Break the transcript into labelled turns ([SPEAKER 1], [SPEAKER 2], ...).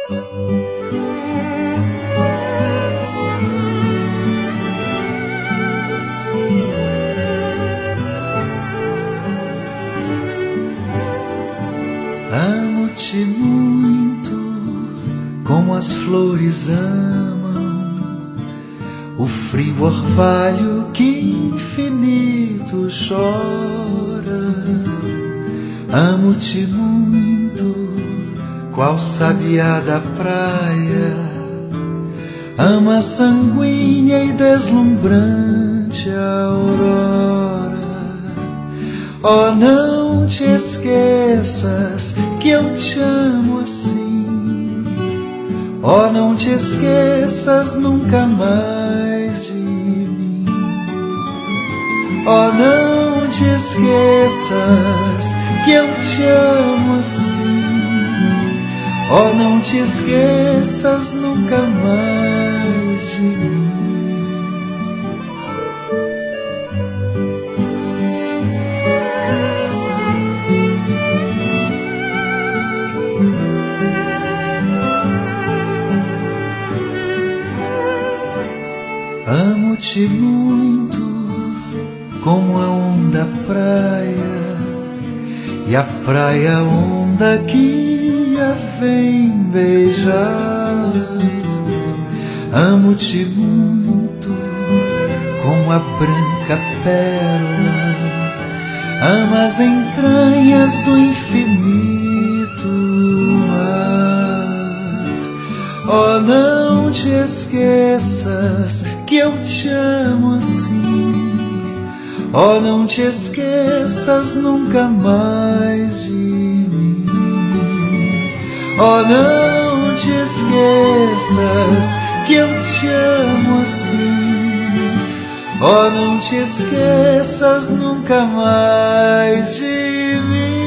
[SPEAKER 1] Amo-te muito, como as flores amam o frio orvalho que infinito chora. Amo-te muito, qual sabiá da praia, ama sanguínea e deslumbrante aurora. Oh, não te esqueças que eu te amo assim. Oh, não te esqueças nunca mais de mim. Oh, não te esqueças que eu te amo assim. Oh, não te esqueças nunca mais de mim. Amo-te muito, como a onda praia, e a praia a onda que a vem beijar. Amo-te muito, como a branca pérola, ama as entranhas do infinito mar. Oh, não te esqueças que eu te amo assim. Oh, não te esqueças nunca mais de mim. Oh, não te esqueças que eu te amo assim. Oh, não te esqueças nunca mais de mim.